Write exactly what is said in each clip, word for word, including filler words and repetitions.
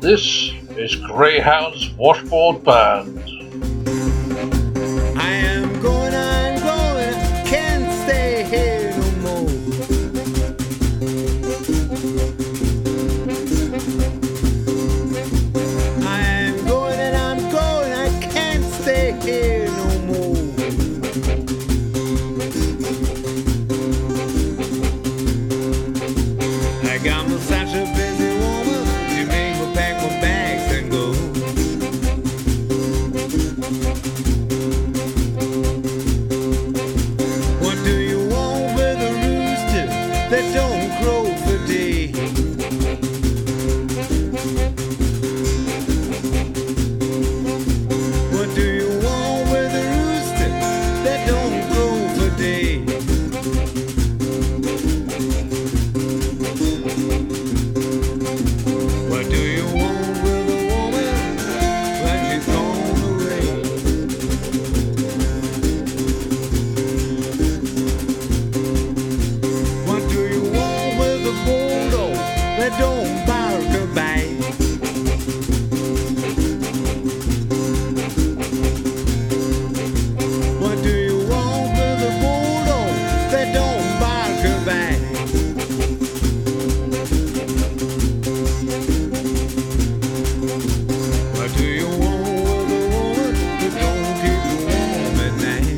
This is Greyhound's Washboard Band. I am going, I'm going, can't stay here no more. I am going and I'm going, I can't stay here no more. I got myself a busy woman to make me pack my bags and go. What do you want with a rooster that don't crow for day? What do you want with a rooster that don't crow for day? What do you want with a woman when she's gone away? What do you want with a bulldog that don't bark or bite? What do you want with a bulldog that don't bark or bite? What do you want with a woman that don't keep you warm at night?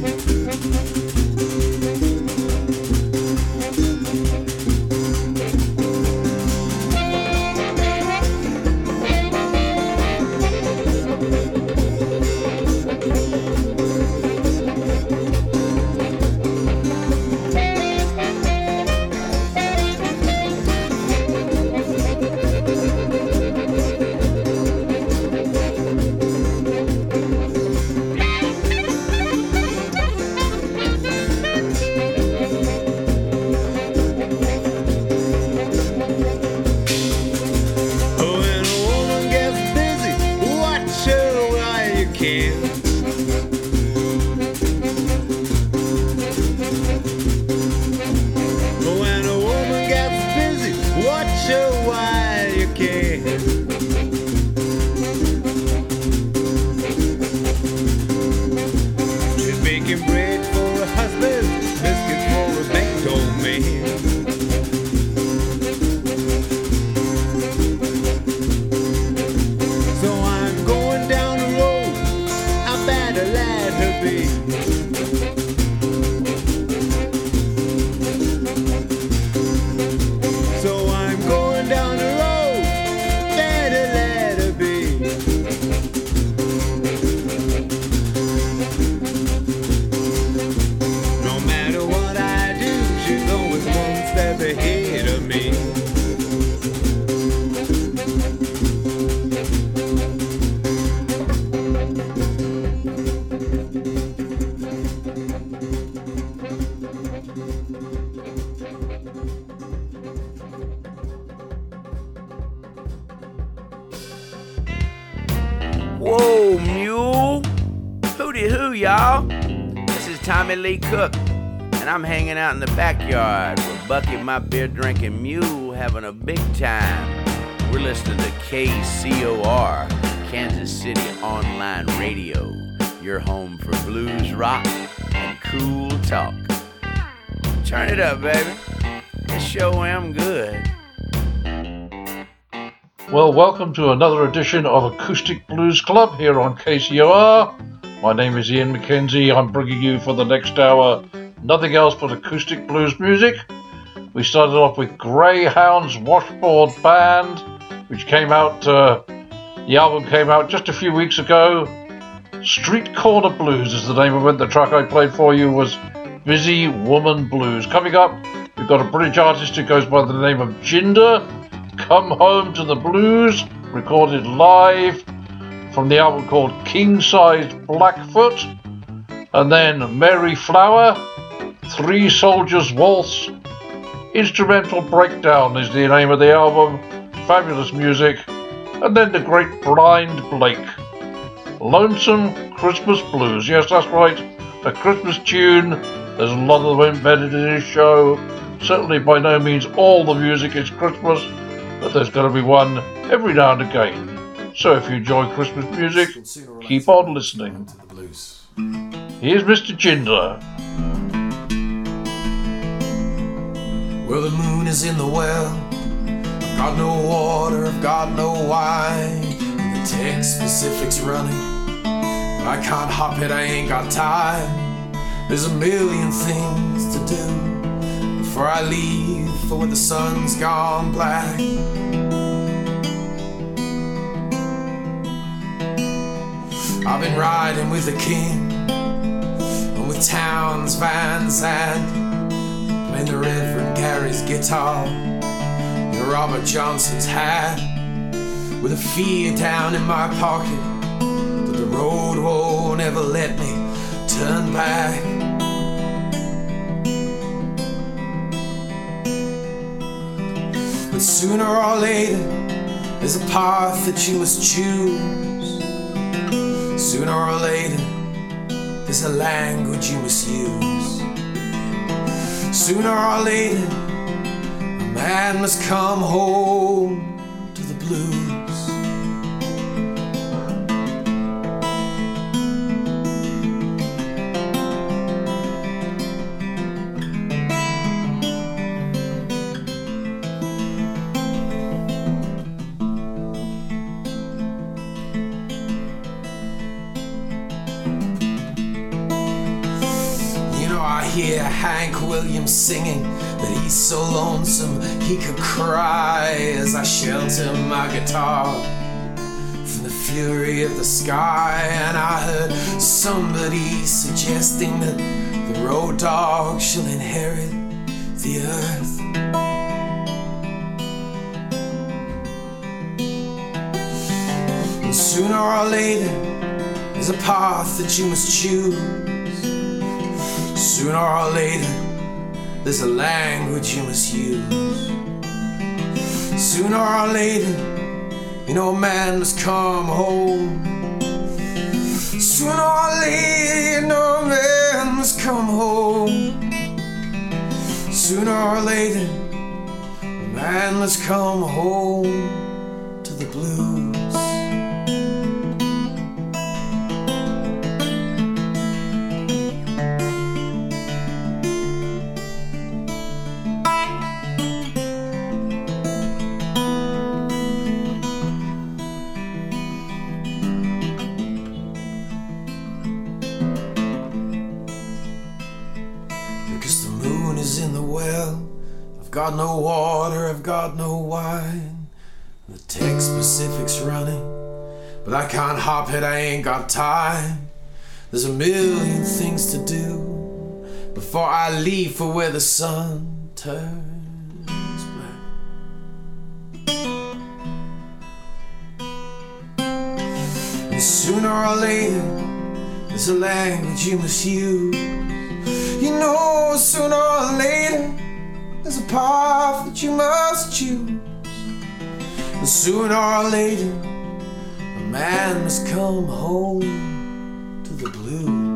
Oh, when a woman gets busy, watch her while you can. Oh, when a woman gets busy, watch her while you can. She's baking bread for her husband, biscuits for a baked old man. So I'm going down the road, I better let her be. So I'm going down the road, better let her be. No matter what I do, she's always one step ahead of me. Whoa, mule. Hooty hoo, y'all. This is Tommy Lee Cook, and I'm hanging out in the backyard with Bucky, my beer drinking mule, having a big time. We're listening to K C O R, Kansas City Online Radio, your home for blues rock and cool talk. Turn it up, baby. This show am good. Well, welcome to another edition of Acoustic Blues Club here on K C O R. My name is Ian McKenzie. I'm bringing you for the next hour nothing else but acoustic blues music. We started off with Greyhound's Washboard Band, which came out, uh, the album came out just a few weeks ago. Street Corner Blues is the name of it. The track I played for you was Busy Woman Blues. Coming up, we've got a British artist who goes by the name of Jinder. Come Home to the Blues, recorded live from the album called King Size Blackfoot. And then Mary Flower, Three Soldiers Waltz. Instrumental Breakdown is the name of the album. Fabulous music. And then the great Blind Blake. Lonesome Christmas Blues. Yes, that's right. A Christmas tune. There's a lot of them embedded in this show. Certainly by no means all the music is Christmas, but there's got to be one every now and again. So if you enjoy Christmas music, keep on listening. Here's Mister Ginger. Well, the moon is in the well. I've got no water, I've got no wine. And the text specifics running. But I can't hop it, I ain't got time. There's a million things to do before I leave for when the sun's gone black. I've been riding with the king and with Townes Van Zandt, playing the Reverend Gary's guitar in Robert Johnson's hat, with a fear down in my pocket that the road won't ever let me turn back. But sooner or later there's a path that you must choose. Sooner or later there's a language you must use. Sooner or later a man must come home to the blues. Hear Hank Williams singing that he's so lonesome he could cry, as I shelter my guitar from the fury of the sky. And I heard somebody suggesting that the road dog shall inherit the earth. And sooner or later there's a path that you must choose. Sooner or later there's a language you must use. Sooner or later, you know, a man must come home. Sooner or later, you know, a man must come home. Sooner or later, a man must come home to the blues. Got no water, I've got no wine. The text specifics running, but I can't hop it, I ain't got time. There's a million things to do before I leave for where the sun turns black. And sooner or later there's a language you must use. You know, sooner or later there's a path that you must choose. And sooner or later a man must come home to the blues.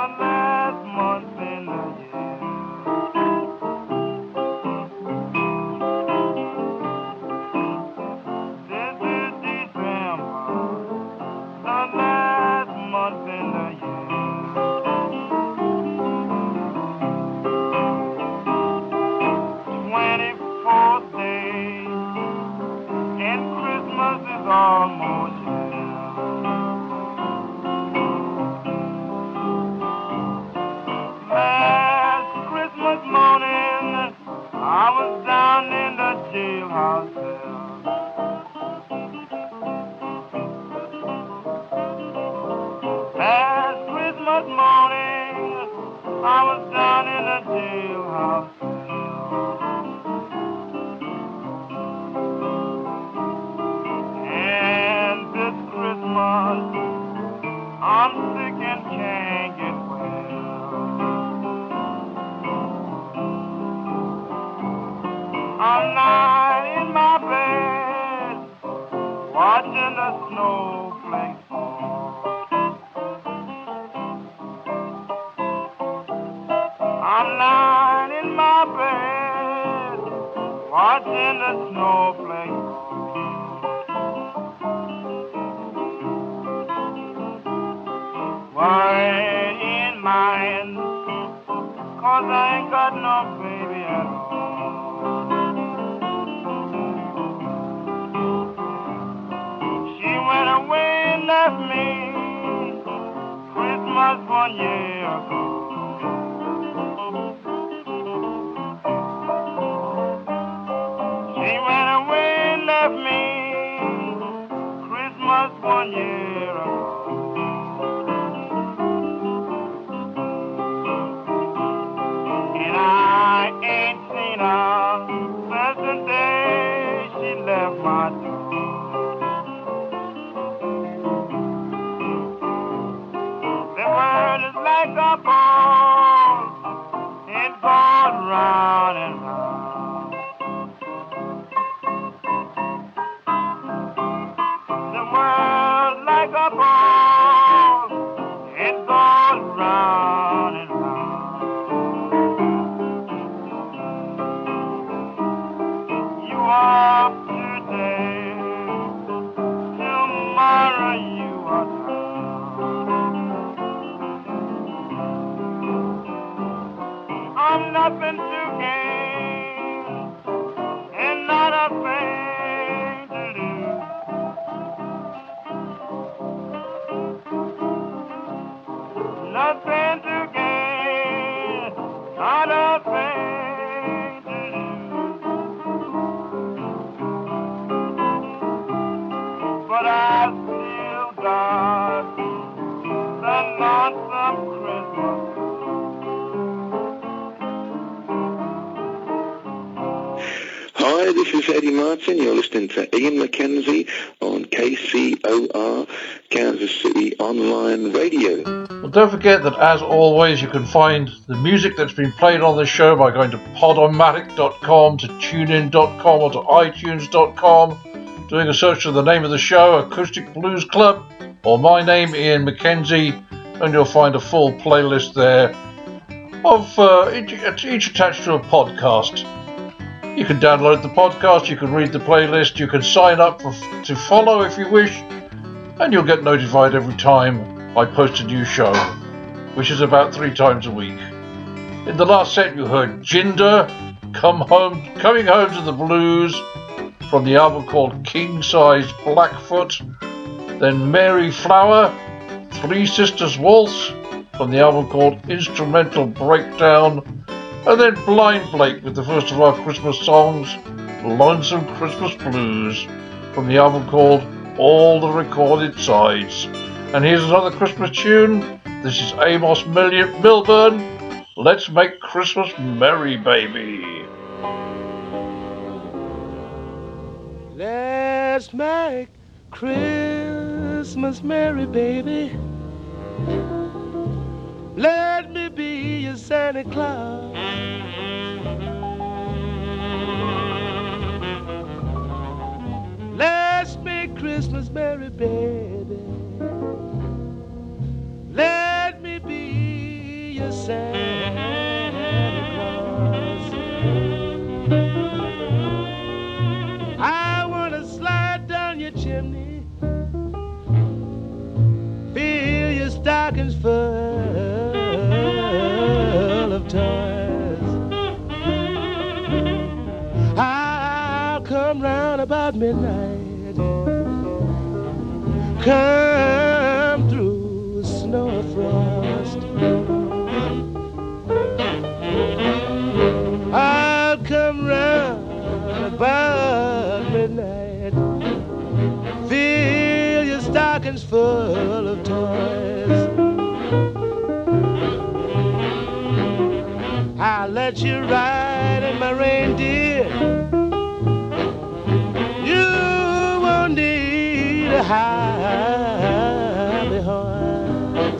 last month in the year. This is December, the last month in the year. Twenty-fourth day, and Christmas is almost here. Last Christmas morning, I was down in the jailhouse there. Last Christmas morning, I was down in the jailhouse there. And this Christmas, I'm sick and can't get well. I'm lying in my bed, watching the snowflakes fall. I'm lying in my bed, watching the snowflakes fall. Worried in mind, 'cause I ain't got no baby at all. She went away and left me Christmas one year ago. She went away and left me Christmas one year ago. And I ain't seen her since the day she left my door. The world is like a ball, it goes round and round. The world like a ball, it goes round and round. You are today, tomorrow you are down. I'm nothing to gain and not a thing to lose. Nothing to gain, not a thing to lose. But I still got the lonesome Christmas. Hi, this is Eddie Martin. You're listening to Ian McKenzie on K C O R, Kansas City Online Radio. Well, don't forget that, as always, you can find the music that's been played on the show by going to podomatic dot com, to tunein dot com, or to itunes dot com, doing a search for the name of the show, Acoustic Blues Club, or my name, Ian McKenzie, and you'll find a full playlist there of uh, each, each attached to a podcast. You can download the podcast, you can read the playlist, you can sign up for, to follow if you wish, and you'll get notified every time I post a new show, which is about three times a week. In the last set you heard Jinder, Come Home, Coming Home to the Blues, from the album called King Size Blackfoot, then Mary Flower, Three Sisters Waltz, from the album called Instrumental Breakdown, and then Blind Blake with the first of our Christmas songs, Lonesome Christmas Blues, from the album called All the Recorded Sides. And here's another Christmas tune. This is Amos Mil- Milburn. Let's make Christmas merry, baby. Let's make Christmas merry, baby. Let me be your Santa Claus. Let's make Christmas merry, baby. Let me be Santa Claus. I wanna slide down your chimney, fill your stockings full of toys. I'll come round about midnight, come through snow or frost. I'll come round about midnight, fill your stockings full of toys. I'll let you ride in my reindeer. You won't need a high horse.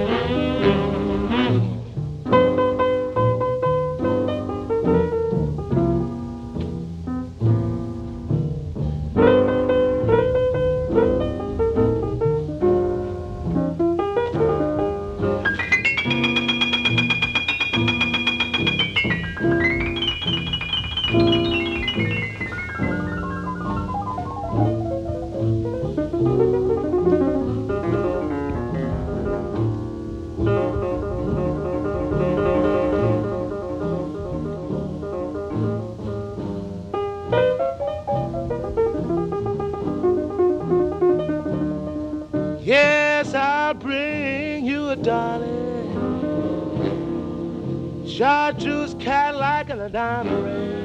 Yes, I'll bring you a dolly, chartreuse, Cadillac, and a diamond ring.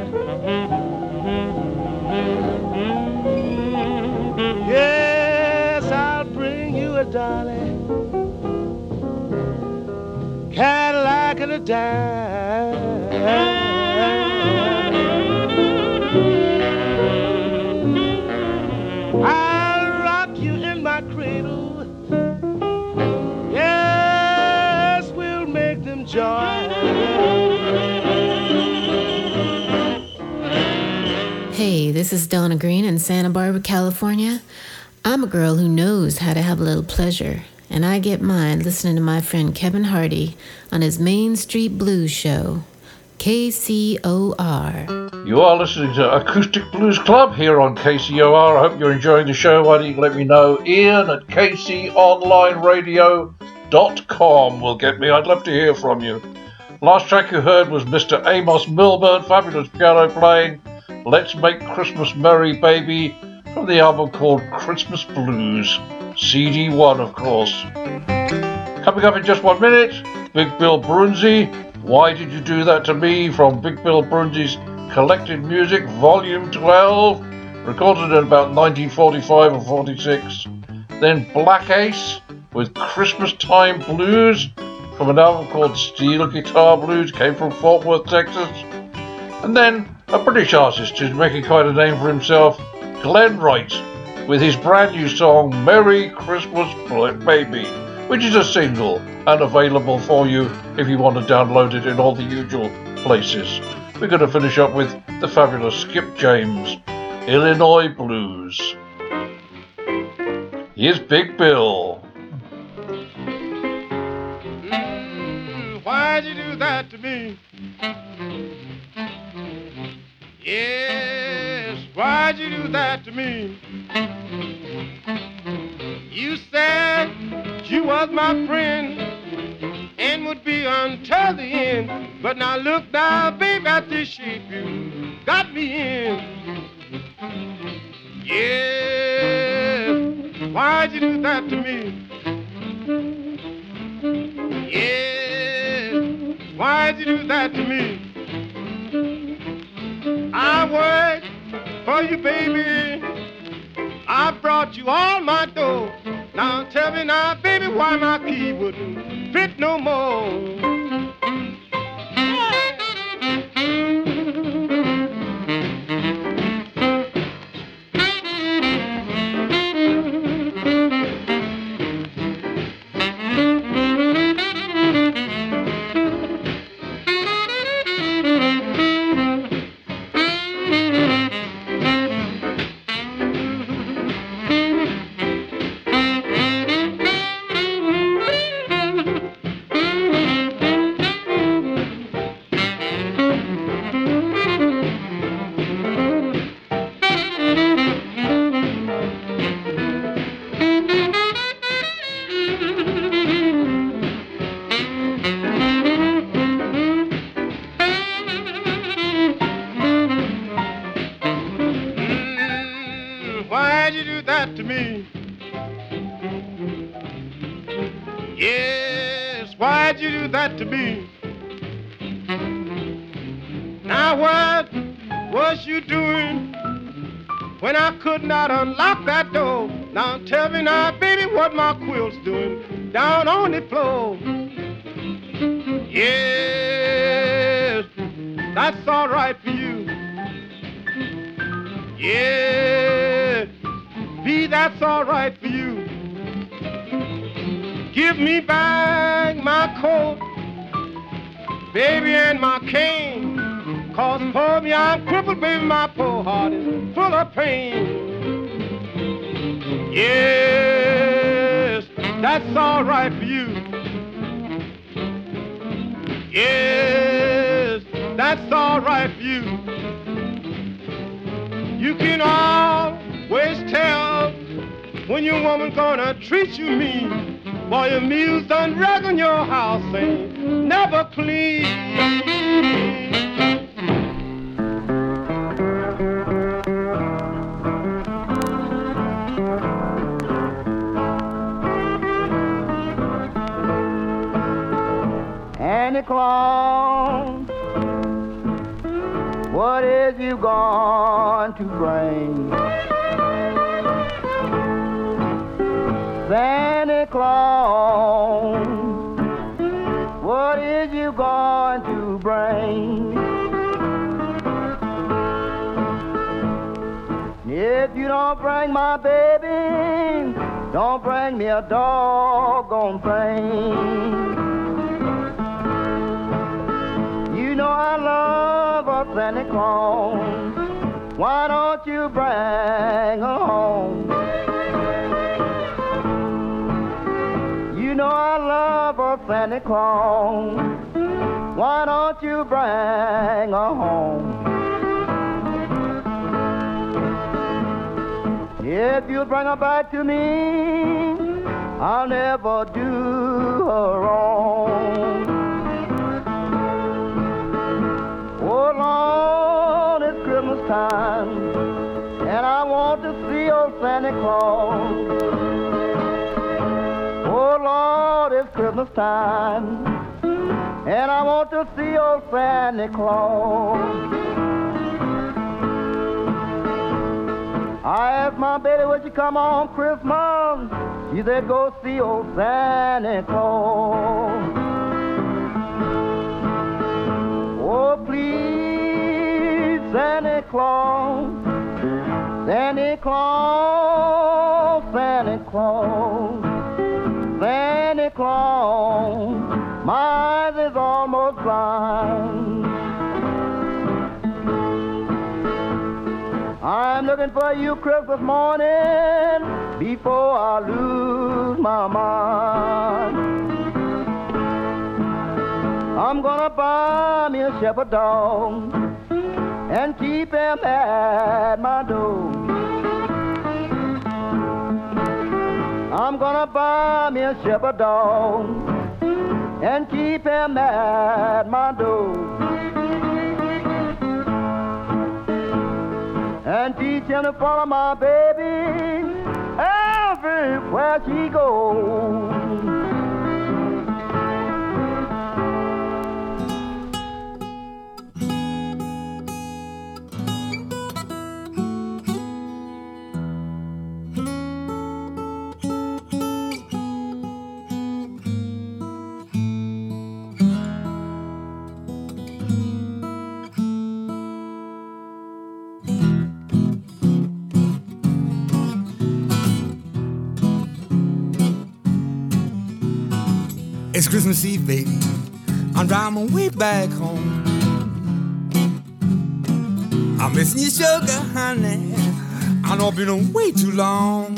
Yes, I'll bring you a dolly, Cadillac, and a diamond. I'll rock you in my cradle. Yes, we'll make them joy. Hey, this is Donna Green in Santa Barbara, California. I'm a girl who knows how to have a little pleasure, and I get mine listening to my friend Kevin Hardy on his Main Street Blues show, K C O R. You are listening to Acoustic Blues Club here on K C O R. I hope you're enjoying the show. Why don't you let me know? Ian at k c online radio dot com will get me. I'd love to hear from you. Last track you heard was Mister Amos Milburn, fabulous piano playing, Let's Make Christmas Merry Baby, from the album called Christmas Blues, C D one of course. Coming up in just one minute, Big Bill Brunzi, Why Did You Do That To Me, from Big Bill Brunzi's Collected Music Volume twelve, recorded in about nineteen forty-five or forty-six. Then Black Ace with Christmas Time Blues, from an album called Steel Guitar Blues, came from Fort Worth, Texas. And then a British artist who's making quite a name for himself, Glenn Wright, with his brand new song Merry Christmas Baby, which is a single and available for you if you want to download it in all the usual places. We're going to finish up with the fabulous Skip James, Illinois Blues. Here's Big Bill. Mm, why'd you do that to me? Yes, why'd you do that to me? You said you was my friend and would be until the end. But now look now, baby, at this shape you got me in. Yeah, why'd you do that to me? Yeah, why'd you do that to me? I worked for you, baby. I brought you all my dough. Now tell me now, baby, why my key wouldn't fit no more. Why'd you do that to me? Now what was you doing when I could not unlock that door? Now tell me now, baby, what my quilt's doing down on the floor. Yes, that's all right for you. Yes, B, that's all right for you. Give me back my coat, baby, and my cane. Cause poor me, I'm crippled, baby, my poor heart is full of pain. Yes, that's all right for you. Yes, that's all right for you. You can always tell when your woman gonna treat you mean. Boy, your meals done rag on your house ain't never clean. Santa Claus, what is you going to bring? Santa Claus, what is you going to bring? If you don't bring my baby, don't bring me a doggone thing. You know I love a Santa Claus. Why don't you bring her home? You know I love a Santa Claus. Why don't you bring her home? If you bring her back to me, I'll never do her wrong. Oh Lord, it's Christmas time, and I want to see old Santa Claus. Oh Lord, it's Christmas time, and I want to see old Santa Claus. I asked my baby, would you come on Christmas? She said, go see old Santa Claus. Oh, please, Santa Claus, Santa Claus, Santa Claus, Santa Claus, my eyes is almost blind. I'm looking for you Christmas morning before I lose my mind. I'm gonna buy me a shepherd dog and keep him at my door. I'm gonna buy me a shepherd dog and keep him at my door. And teach him to follow my baby everywhere she goes. It's Christmas Eve, baby. I'm driving my way back home. I'm missing your sugar, honey. I know I've been away too long.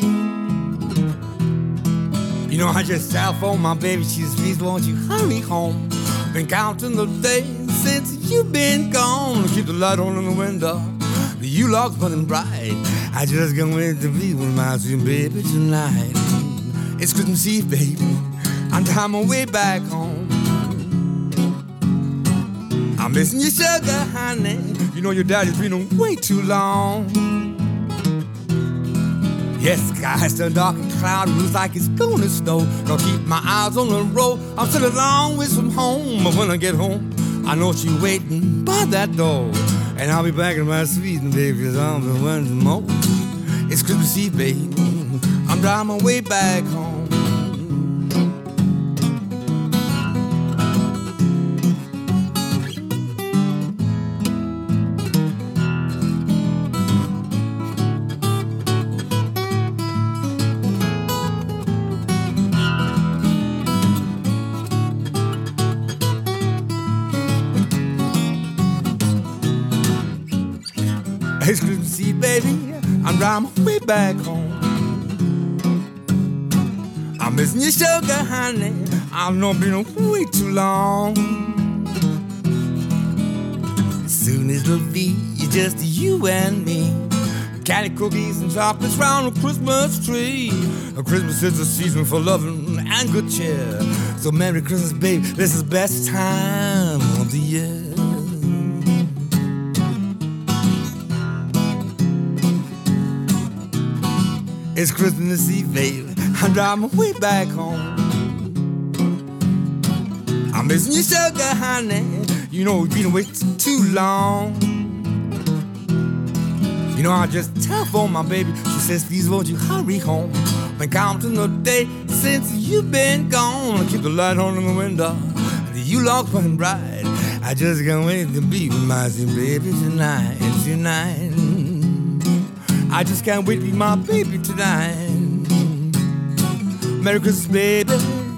You know, I just cell phone my baby. She says, please won't you hurry home? Been counting the days since you've been gone. Keep the light on in the window, the U-Log's burning bright. I just can't wait to be with my sweet baby tonight. It's Christmas Eve, baby. I'm on my way back home. I'm missing your sugar, honey. You know your daddy's been away too long. Yes, the sky's still dark and cloudy, looks like it's gonna snow. Gonna keep my eyes on the road. I'm still a long ways from home, but when I get home, I know she's waiting by that door. And I'll be back in my sweet baby, cause I'm the one more. It's Christmas Eve, baby. I'm driving my way back home. It's Christmas Eve, baby. I'm driving my way back home. I'm missing your sugar, honey. I've not been away too long. Soon it'll be just you and me. Candy cookies and chocolates round a Christmas tree. Christmas is a season for loving and good cheer. So Merry Christmas, baby. This is the best time of the year. It's Christmas Eve, baby. I'm driving my way back home. I'm missing your sugar, honey. You know we've been away t- too long. You know I just telephoned my baby. She says, please won't you hurry home. Been counting the day since you've been gone. I keep the light on in the window. You look fucking bright. I just can't wait to be with my sweet baby tonight. Tonight. I just can't wait to be my baby tonight. Merry Christmas, baby.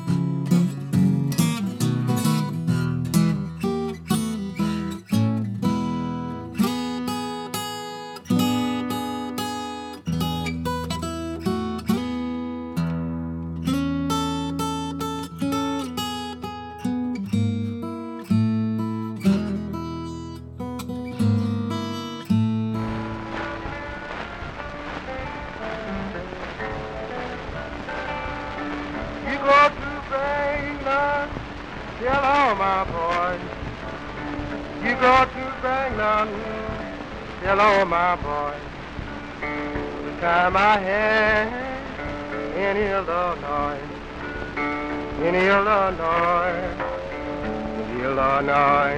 Hello, my boy. The time I had in Illinois, in Illinois, Illinois,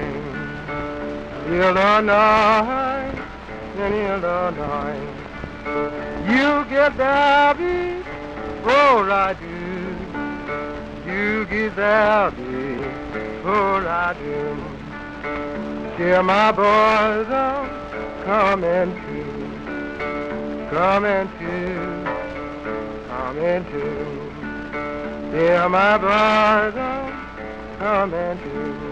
Illinois, in Illinois. You get there before I do. You get there before I do. Hear my boys are coming to, coming to, coming to. Hear my boys are coming to.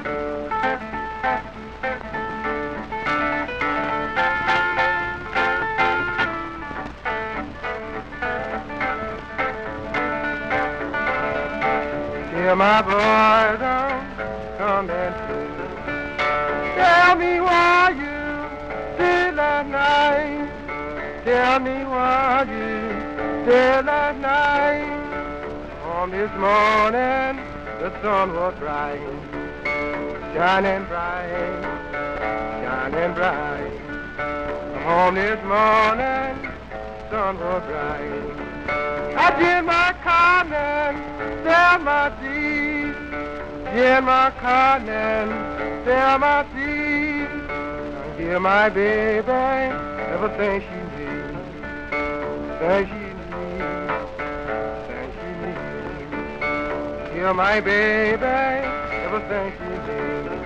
Hear my boys are coming to. Tell me why you did last night. Tell me why you did last night. On this morning, the sun was bright, shining bright, shining bright. On this morning, sun was bright. I did my calling, sell my seeds. Did my calling, sell my seeds. Give my baby everything she needs, everything she needs, everything she needs. Give my baby everything she needs.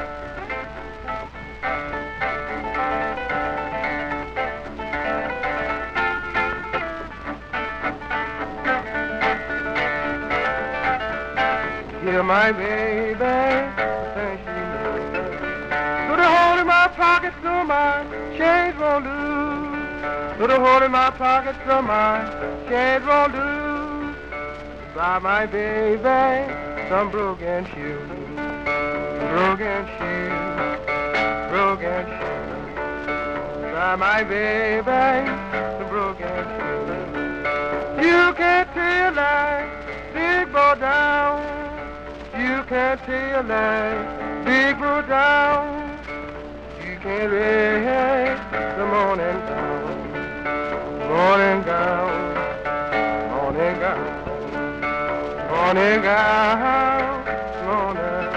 Give my baby everything she needs. Put a hole in my pocket so my change won't lose. Put a hole in my pocket so my change won't lose. Buy my baby some broken shoes, broken shoes, broken shoes. Buy my baby some broken shoes. You can't tell like big boy down. You can't tell like big boy down. You can't read the morning gown, morning gown, morning hour, morning.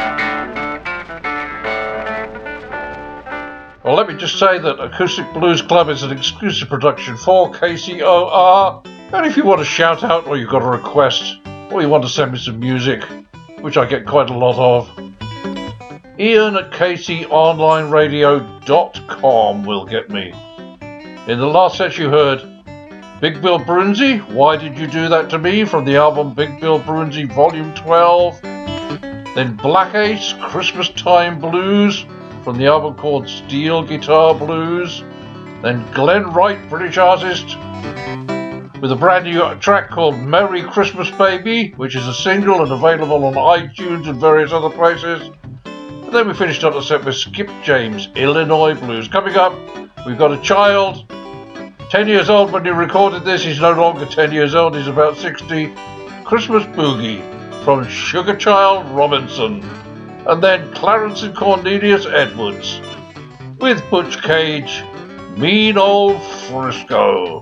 Well, let me just say that Acoustic Blues Club is an exclusive production for K C O R. And if you want to shout out, or you've got a request, or you want to send me some music, which I get quite a lot of, Ian at K C online radio dot com will get me. In the last set you heard Big Bill Brunzi, Why Did You Do That To Me, from the album Big Bill Brunzi Volume twelve. Then Black Ace, Christmas Time Blues, from the album called Steel Guitar Blues. Then Glenn Wright, British artist, with a brand new track called Merry Christmas Baby, which is a single and available on iTunes and various other places. And then we finished up the set with Skip James, Illinois Blues. Coming up, we've got a child, ten years old when he recorded this. He's no longer ten years old, he's about sixty. Christmas Boogie from Sugar Child Robinson. And then Clarence and Cornelius Edwards with Butch Cage, Mean Old Frisco.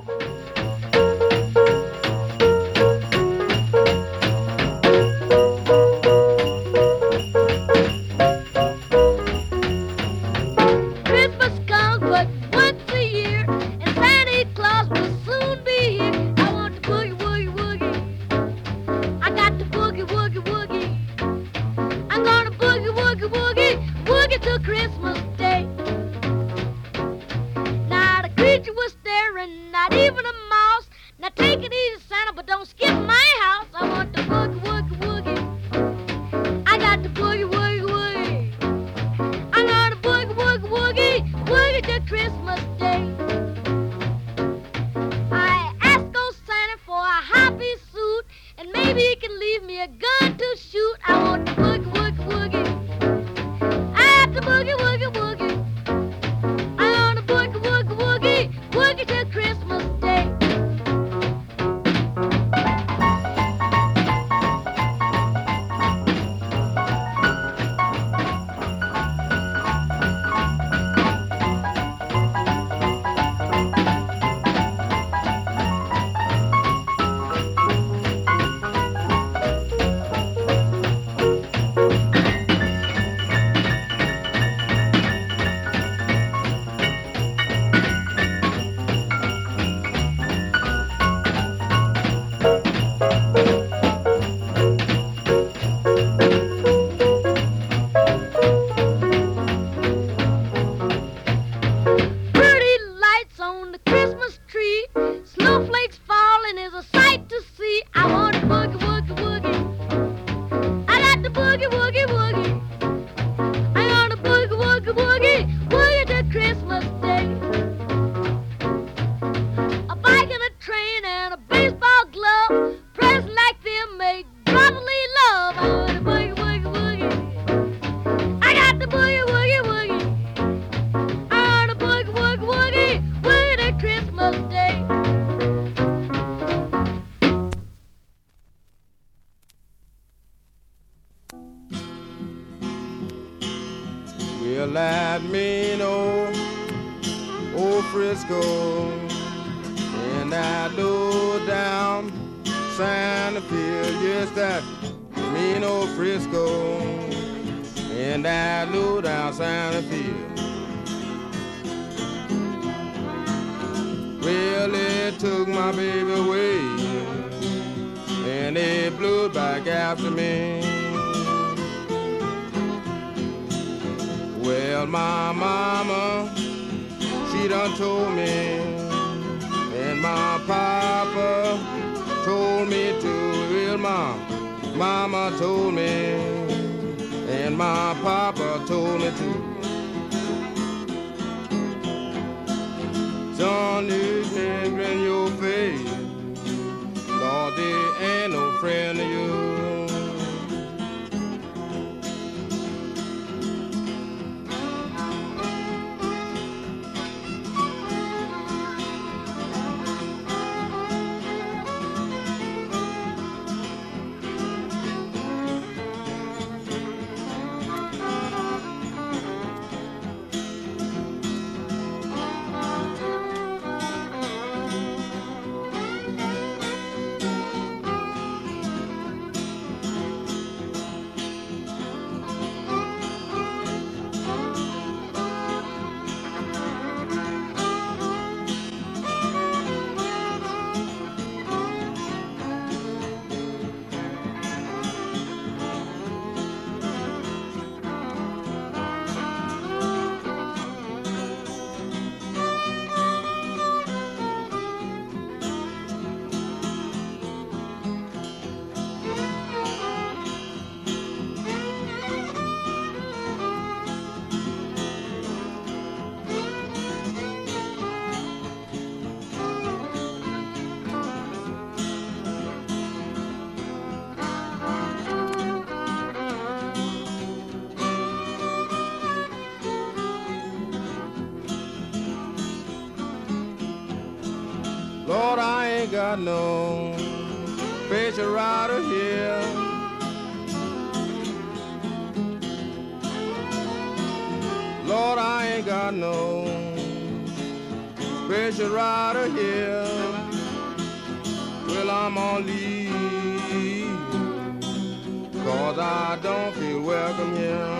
got no special rider here. Lord, I ain't got no special rider here. Well, I'm on leave, 'cause I don't feel welcome here.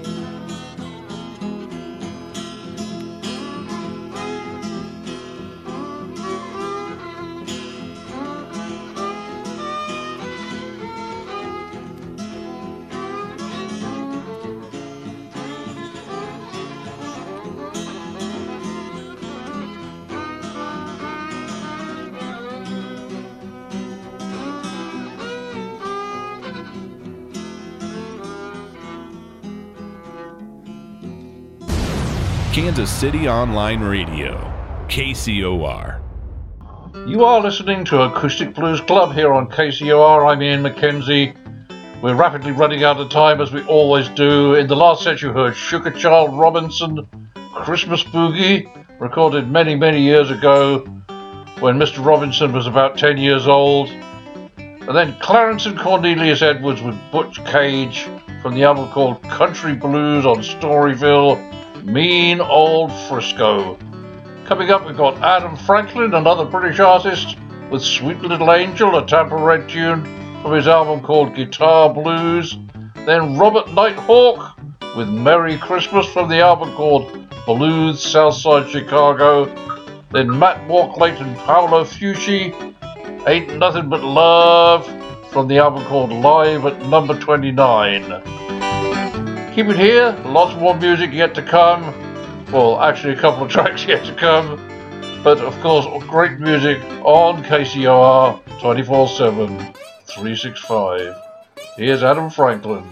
Kansas City Online Radio, K C O R. You are listening to Acoustic Blues Club here on K C O R. I'm Ian McKenzie. We're rapidly running out of time, as we always do. In the last set you heard Sugar Child Robinson, Christmas Boogie, recorded many, many years ago when Mister Robinson was about ten years old. And then Clarence and Cornelius Edwards with Butch Cage from the album called Country Blues on Storyville, Mean Old Frisco. Coming up, we've got Adam Franklin, another British artist, with Sweet Little Angel, a Tampa Red tune from his album called Guitar Blues. Then Robert Nighthawk with Merry Christmas from the album called Blues Southside Chicago. Then Matt Walklate and Paolo Fucci, Ain't Nothing But Love from the album called Live at Number twenty-nine. Keep it here, lots more music yet to come. Well, actually a couple of tracks yet to come. But of course, great music on K C O R twenty-four seven, three sixty-five. Here's Adam Franklin.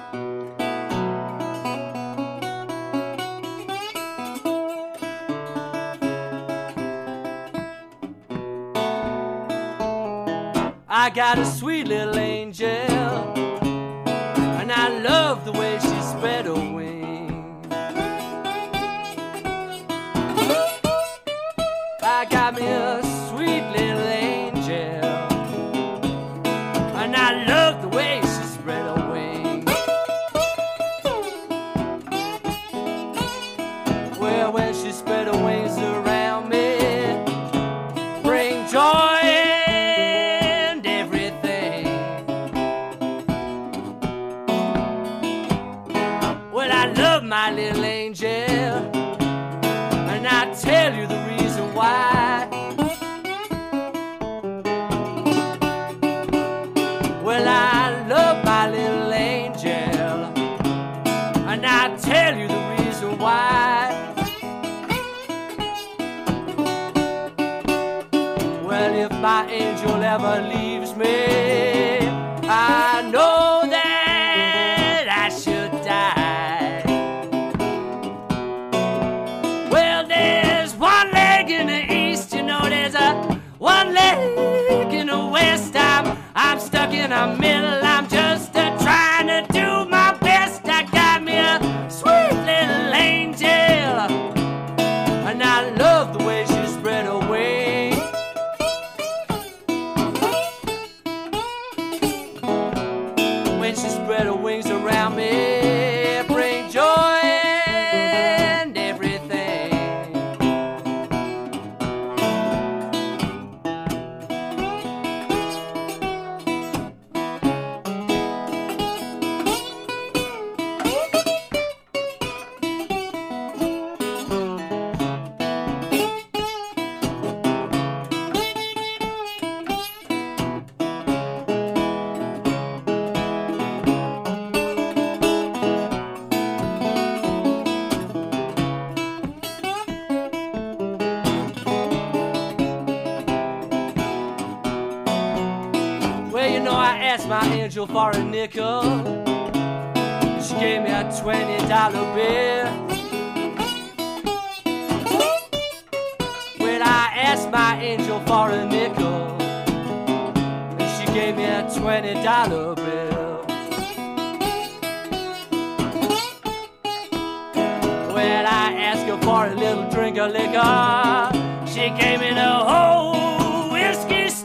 I got a sweet little angel, and I love the way she spread her wings. I got me a sweet little angel, and I love the way she spread her wings. Well, when she spread her wings around me, bring joy. My little angel, and I tell you the reason why. Well, I love my little angel, and I tell you the reason why. Well, if my angel ever leaves me, I know that I should die. One leg in the west, I'm, I'm stuck in the middle. I'm just uh, trying to do my best. I got me a sweet little angel, and I love the way she spread her wings. When she spread her wings around me, bring joy and everything. My angel for a nickel, she gave me a twenty dollar bill. When I asked my angel for a nickel, and she gave me a twenty dollar bill. When I asked her for a little drink of liquor, she gave me the whole whiskey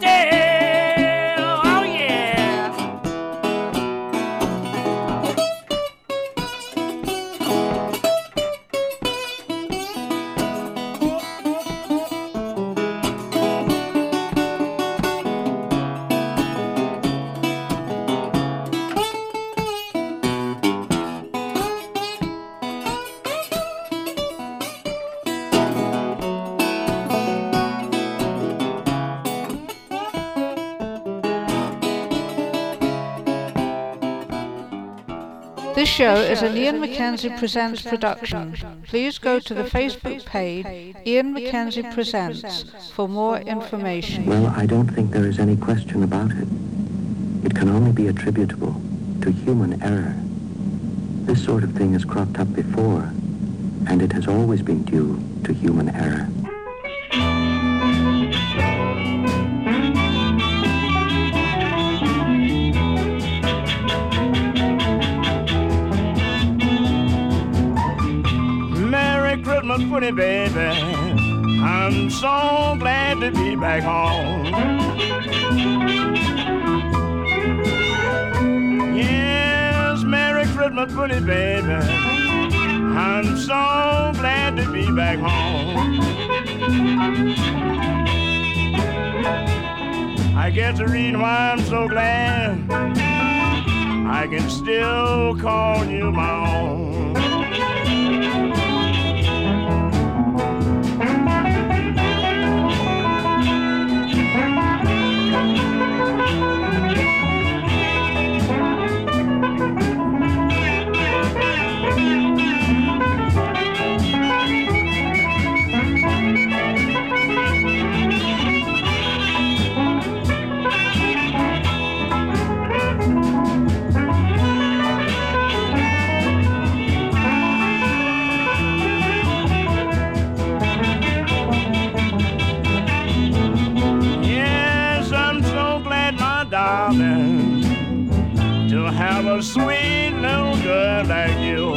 This show is an Ian McKenzie Presents production. Please go to the Facebook page Ian McKenzie Presents for more information. Well, I don't think there is any question about it. It can only be attributable to human error. This sort of thing has cropped up before, and it has always been due to human error. Christmas, pretty baby, I'm so glad to be back home. Yes, Merry Christmas, pretty baby, I'm so glad to be back home. I guess the reason why I'm so glad I can still call you my own. To have a sweet little girl like you.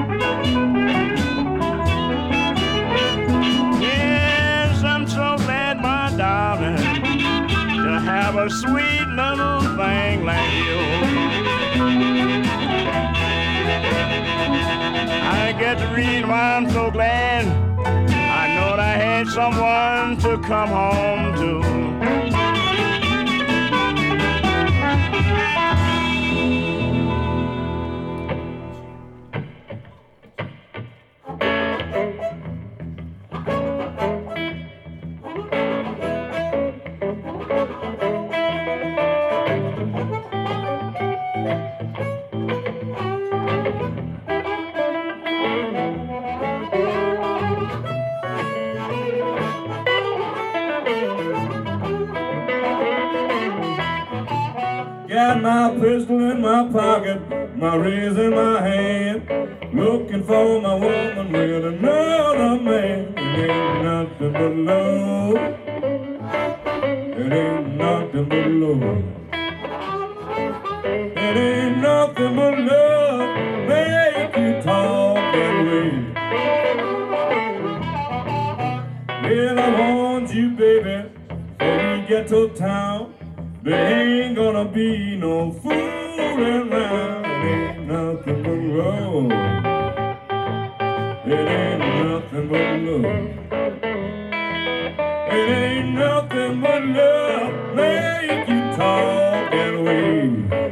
Yes, I'm so glad, my darling, to have a sweet little thing like you. I get the reason why I'm so glad. I know that I had someone to come home to. Got my pistol in my pocket, my razor in my hand, looking for my woman with another man. It ain't nothing but love. It ain't nothing but love. It ain't nothing but love. Make you talk that way. Well, I want you, baby, before we get to town. There ain't gonna be no fooling around. It ain't nothing but love. It ain't nothing but love. It ain't nothing but love. Make you talk that way.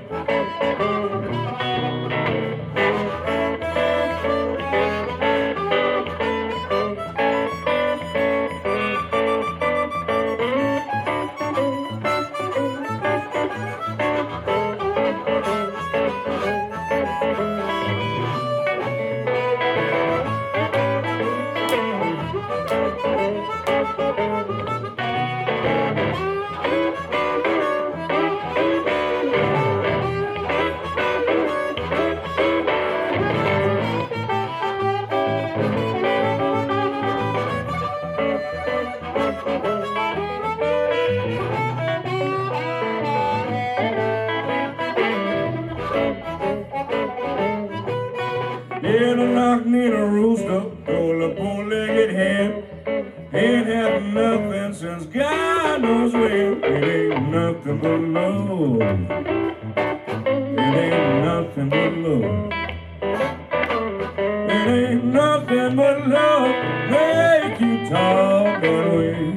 Little knock me a rooster, roll a bow-legged hen. Ain't had nothing since God knows when. It ain't nothing but love. It ain't nothing but love. It ain't nothing but love. Make you talk that way.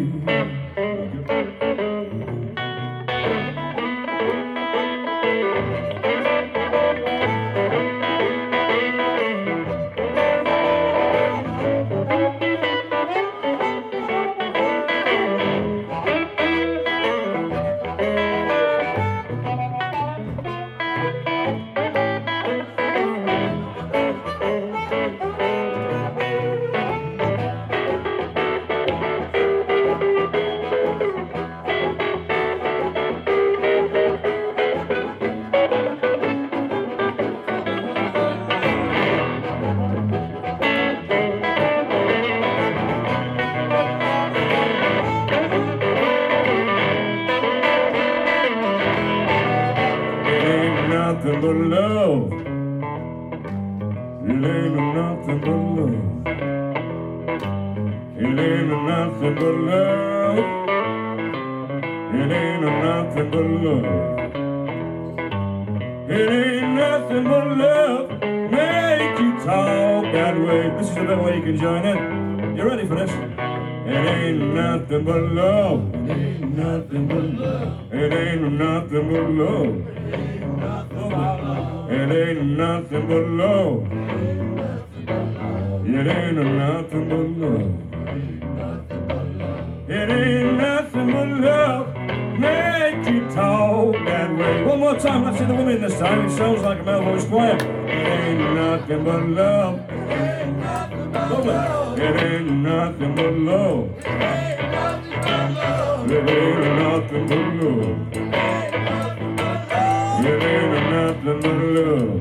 nothing but love. It ain't nothing but love. It ain't nothing but love. Make you talk that way. This is the better way you can join in. You ready for this? It ain't nothing but love. It ain't nothing but love. It ain't nothing but love. It ain't nothing but love. It ain't nothing but love. It ain't nothing but love. Make you talk that way. One more time, let's see the women this time. It sounds like a male voice choir. It ain't nothing but love. It ain't nothing but love. It ain't nothing but love. It ain't nothing but love. It ain't nothing but love.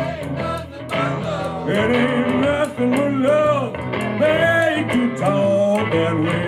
It ain't nothing but love. Make you talk that way.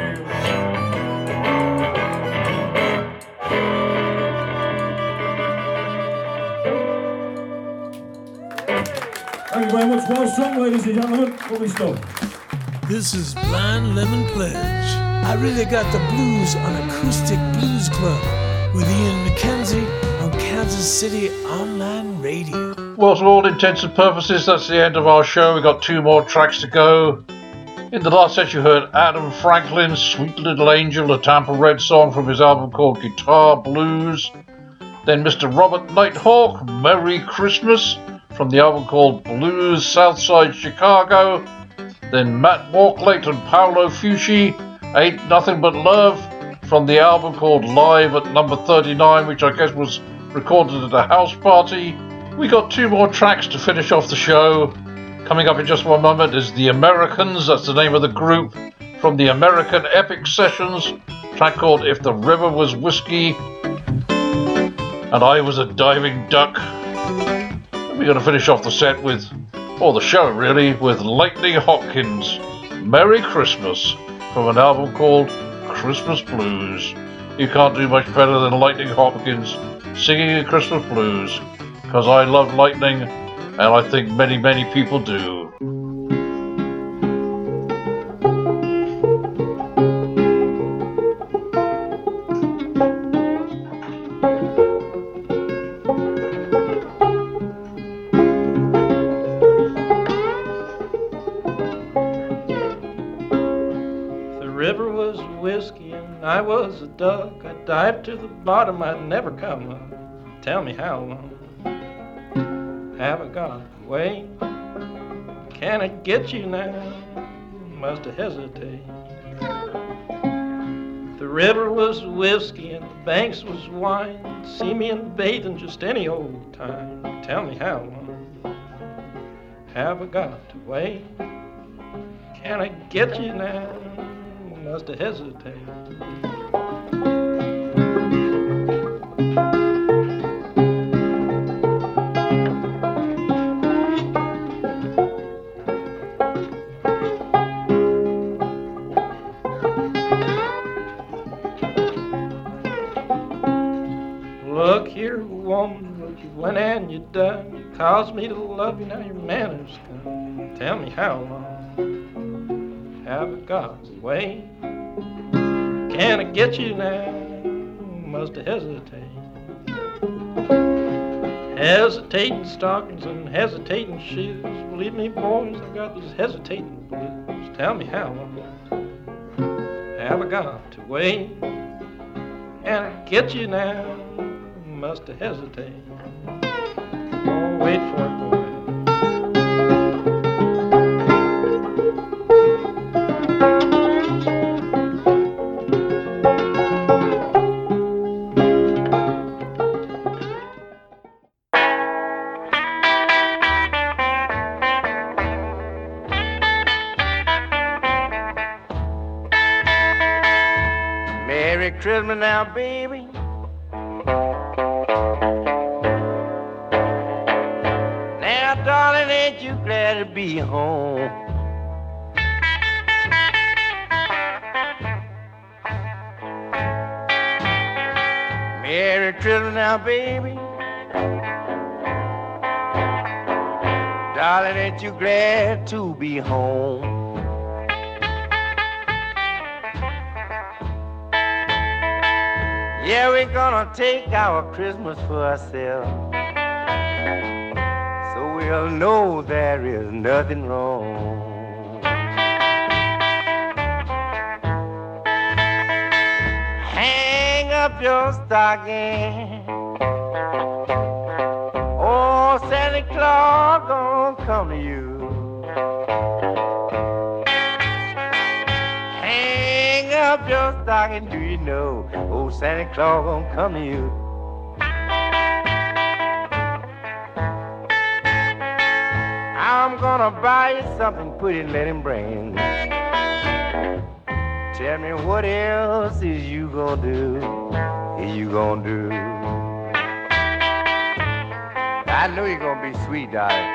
Thank you very much. Well sung, ladies and gentlemen. Lovely stuff. This is Blind Lemon Pledge. I really got the blues on Acoustic Blues Club with Ian McKenzie on Kansas City Online Radio. Well, to all intents and purposes, that's the end of our show. We've got two more tracks to go. In the last set, you heard Adam Franklin's Sweet Little Angel, a Tampa Red song from his album called Guitar Blues. Then Mister Robert Nighthawk, Merry Christmas, from the album called Blues Southside Chicago. Then Matt Walklate and Paolo Fucci, Ain't Nothing But Love, from the album called Live at Number thirty-nine, which I guess was recorded at a house party. We got two more tracks to finish off the show. Coming up in just one moment is The Americans, that's the name of the group, from the American Epic Sessions, track called If the River Was Whiskey and I Was a Diving Duck. We're going to finish off the set with, or the show really, with Lightning Hopkins, Merry Christmas, from an album called Christmas Blues. You can't do much better than Lightning Hopkins singing a Christmas blues, because I love lightning, and I think many, many people do. I was a duck, I dived to the bottom, I'd never come up. Tell me how long have I got away? Can I get you now? Must have hesitated. The river was whiskey and the banks was wine. See me in bathing just any old time. Tell me how long have I got to wait? Can I get you now? Must have hesitated. Look here, woman, what you went and you done. You caused me to love you, now your manners come. Tell me how long have I got to wait? Can I get you now? Must have hesitated. Hesitating stockings and hesitating shoes. Believe me, boys, I got these hesitating blues. Tell me how long have I got to wait? Can I get you now? Must have hesitated. Oh, wait for it, boy. Merry Christmas now, baby. Now, darling, ain't you glad to be home? Merry Christmas now, baby. Darling, ain't you glad to be home? Yeah, we're gonna take our Christmas for ourselves, so we'll know there is nothing wrong. Hang up your stocking. Oh, Santa Claus gonna come to you. Hang up your stocking, do you know? Oh, Santa Claus gonna come to you. I'm gonna buy you something pretty and let him bring. Tell me what else is you gonna do? Is you gonna do? I know you're gonna be sweet, darling.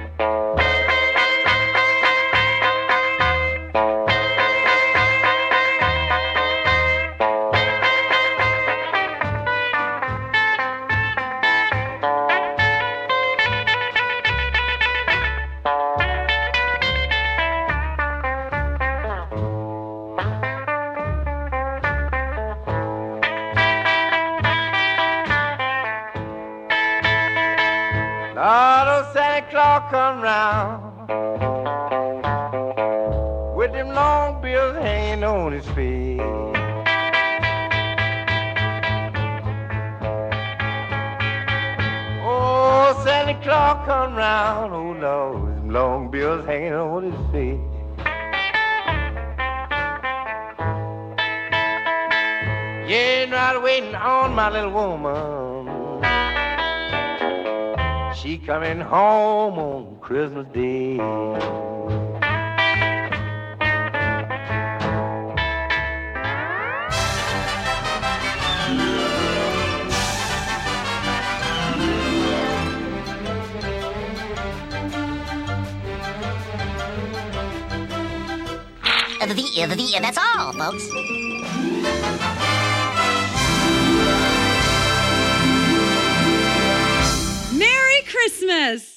Lord, oh, Santa Claus come round with them long bills hanging on his feet. Oh, Santa Claus come round, oh Lord, them long bills hanging on his feet. Yeah, not waiting on my little woman. She coming home on Christmas Day. Uh, the, uh, the, uh, that's all, folks. Merry Christmas!